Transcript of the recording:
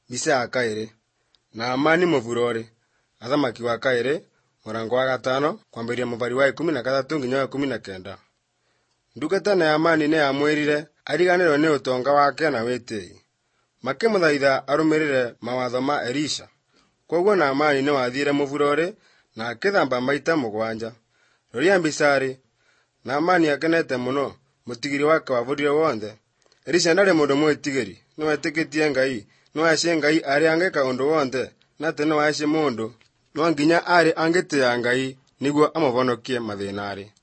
Mbica ya kaĩrĩ. Naamani mũburori. Athamaki wa kaĩrĩ, mũrango wa gatano, kwambĩrĩria mũbari wa 13 nginya wa 19. Ndungata Naamani nĩyamwĩrire ariganĩrwo nĩ ũtonga wake na wĩtĩĩ. Makĩmũthaitha arũmĩrĩre mawatho ma Elisha. Kwoguo Naamani nĩwathiire mũburori na akĩthamba maita 7. Roria mbicarĩ. Naamani akenete mũno, mũtigiri wake wabũrire wonthe. Elisha ndarĩ mũndũ mwĩtigĩri, nĩwetĩkĩtie Ngai, nĩwaici Ngai arĩ angĩka ũndũ wonthe, na atĩ nĩwaici mũndũ, no nginya arĩ angĩtĩĩa Ngai nĩguo amũhonokie mathĩnarĩ.